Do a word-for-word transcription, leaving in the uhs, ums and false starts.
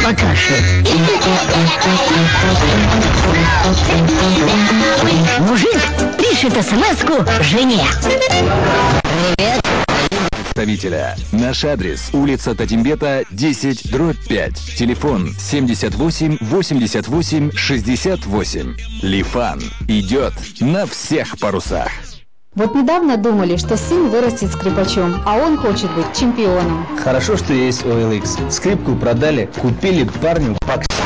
покашляй. Мужик пишет смс-ку жене. Привет. Представителя. Наш адрес: улица Татимбета, десять, дробь пять. Телефон семьдесят восемь восемьдесят восемь шестьдесят восемь. Лифан идет на всех парусах. Вот недавно думали, что сын вырастет скрипачом, а он хочет быть чемпионом. Хорошо, что есть о эл икс. Скрипку продали, купили парню пакс.